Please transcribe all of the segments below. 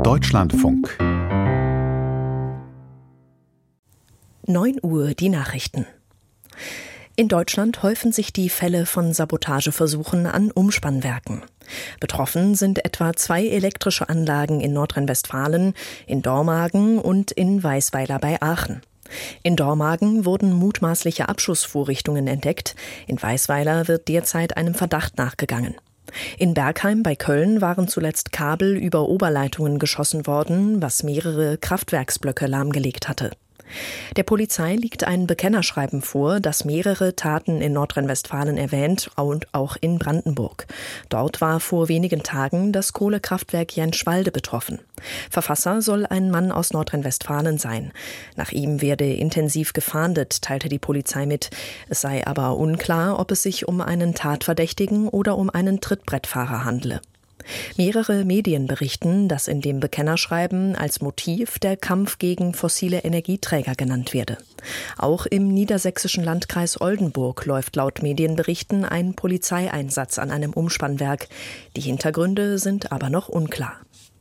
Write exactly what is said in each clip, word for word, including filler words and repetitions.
Deutschlandfunk. neun Uhr die Nachrichten. In Deutschland häufen sich die Fälle von Sabotageversuchen an Umspannwerken. Betroffen sind etwa zwei elektrische Anlagen in Nordrhein-Westfalen, in Dormagen und in Weisweiler bei Aachen. In Dormagen wurden mutmaßliche Abschussvorrichtungen entdeckt, in Weisweiler wird derzeit einem Verdacht nachgegangen. In Bergheim bei Köln waren zuletzt Kabel über Oberleitungen geschossen worden, was mehrere Kraftwerksblöcke lahmgelegt hatte. Der Polizei liegt ein Bekennerschreiben vor, das mehrere Taten in Nordrhein-Westfalen erwähnt und auch in Brandenburg. Dort war vor wenigen Tagen das Kohlekraftwerk Jänschwalde betroffen. Verfasser soll ein Mann aus Nordrhein-Westfalen sein. Nach ihm werde intensiv gefahndet, teilte die Polizei mit. Es sei aber unklar, ob es sich um einen Tatverdächtigen oder um einen Trittbrettfahrer handle. Mehrere Medien berichten, dass in dem Bekennerschreiben als Motiv der Kampf gegen fossile Energieträger genannt werde. Auch im niedersächsischen Landkreis Oldenburg läuft laut Medienberichten ein Polizeieinsatz an einem Umspannwerk. Die Hintergründe sind aber noch unklar.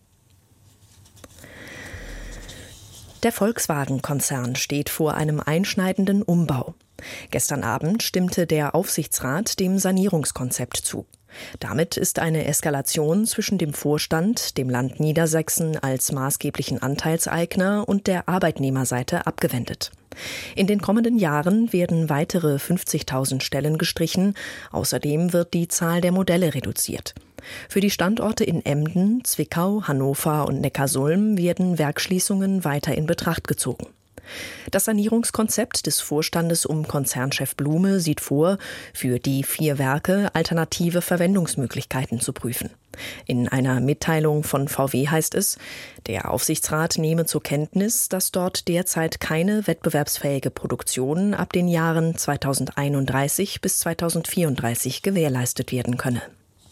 Der Volkswagen-Konzern steht vor einem einschneidenden Umbau. Gestern Abend stimmte der Aufsichtsrat dem Sanierungskonzept zu. Damit ist eine Eskalation zwischen dem Vorstand, dem Land Niedersachsen als maßgeblichen Anteilseigner und der Arbeitnehmerseite abgewendet. In den kommenden Jahren werden weitere fünfzigtausend Stellen gestrichen. Außerdem wird die Zahl der Modelle reduziert. Für die Standorte in Emden, Zwickau, Hannover und Neckarsulm werden Werksschließungen weiter in Betracht gezogen. Das Sanierungskonzept des Vorstandes um Konzernchef Blume sieht vor, für die vier Werke alternative Verwendungsmöglichkeiten zu prüfen. In einer Mitteilung von V W heißt es, der Aufsichtsrat nehme zur Kenntnis, dass dort derzeit keine wettbewerbsfähige Produktion ab den Jahren zweitausendeinunddreißig bis zweitausendvierunddreißig gewährleistet werden könne.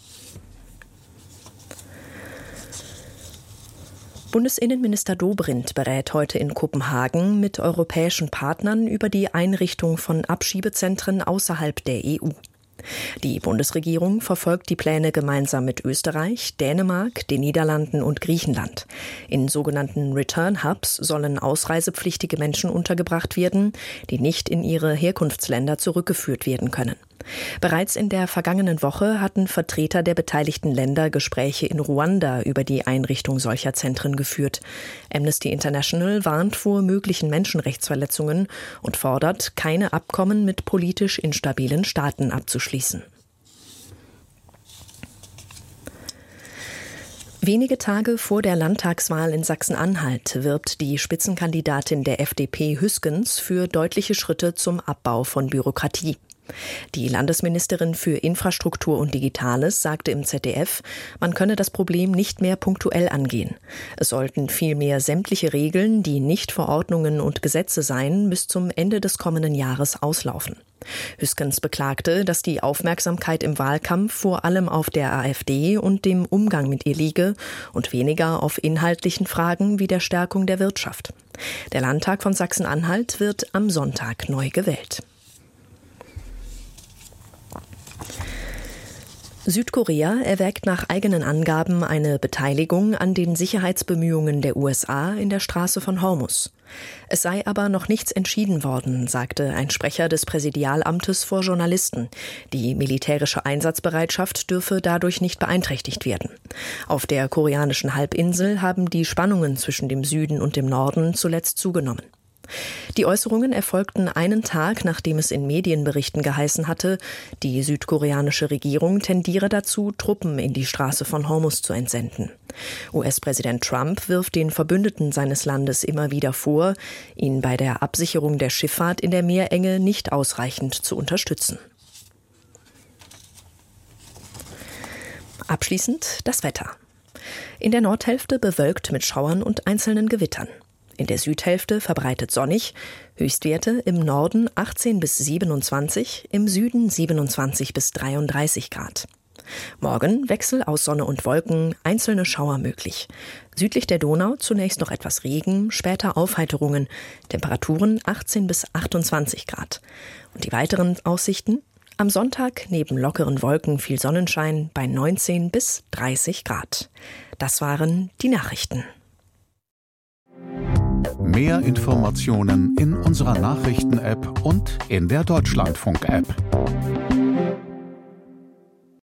Bundesinnenminister Dobrindt berät heute in Kopenhagen mit europäischen Partnern über die Einrichtung von Abschiebezentren außerhalb der E U. Die Bundesregierung verfolgt die Pläne gemeinsam mit Österreich, Dänemark, den Niederlanden und Griechenland. In sogenannten Return Hubs sollen ausreisepflichtige Menschen untergebracht werden, die nicht in ihre Herkunftsländer zurückgeführt werden können. Bereits in der vergangenen Woche hatten Vertreter der beteiligten Länder Gespräche in Ruanda über die Einrichtung solcher Zentren geführt. Amnesty International warnt vor möglichen Menschenrechtsverletzungen und fordert, keine Abkommen mit politisch instabilen Staaten abzuschließen. Wenige Tage vor der Landtagswahl in Sachsen-Anhalt wirbt die Spitzenkandidatin der F D P Hüskens für deutliche Schritte zum Abbau von Bürokratie. Die Landesministerin für Infrastruktur und Digitales sagte im Z D F, man könne das Problem nicht mehr punktuell angehen. Es sollten vielmehr sämtliche Regeln, die nicht Verordnungen und Gesetze seien, bis zum Ende des kommenden Jahres auslaufen. Hüskens beklagte, dass die Aufmerksamkeit im Wahlkampf vor allem auf der AfD und dem Umgang mit ihr liege und weniger auf inhaltlichen Fragen wie der Stärkung der Wirtschaft. Der Landtag von Sachsen-Anhalt wird am Sonntag neu gewählt. Südkorea erwägt nach eigenen Angaben eine Beteiligung an den Sicherheitsbemühungen der U S A in der Straße von Hormuz. Es sei aber noch nichts entschieden worden, sagte ein Sprecher des Präsidialamtes vor Journalisten. Die militärische Einsatzbereitschaft dürfe dadurch nicht beeinträchtigt werden. Auf der koreanischen Halbinsel haben die Spannungen zwischen dem Süden und dem Norden zuletzt zugenommen. Die Äußerungen erfolgten einen Tag, nachdem es in Medienberichten geheißen hatte, die südkoreanische Regierung tendiere dazu, Truppen in die Straße von Hormuz zu entsenden. U S-Präsident Trump wirft den Verbündeten seines Landes immer wieder vor, ihn bei der Absicherung der Schifffahrt in der Meerenge nicht ausreichend zu unterstützen. Abschließend das Wetter. In der Nordhälfte bewölkt mit Schauern und einzelnen Gewittern. In der Südhälfte verbreitet sonnig, Höchstwerte im Norden achtzehn bis siebenundzwanzig, im Süden siebenundzwanzig bis dreiunddreißig Grad. Morgen Wechsel aus Sonne und Wolken, einzelne Schauer möglich. Südlich der Donau zunächst noch etwas Regen, später Aufheiterungen, Temperaturen achtzehn bis achtundzwanzig Grad. Und die weiteren Aussichten? Am Sonntag neben lockeren Wolken viel Sonnenschein bei neunzehn bis dreißig Grad. Das waren die Nachrichten. Mehr Informationen in unserer Nachrichten-App und in der Deutschlandfunk-App.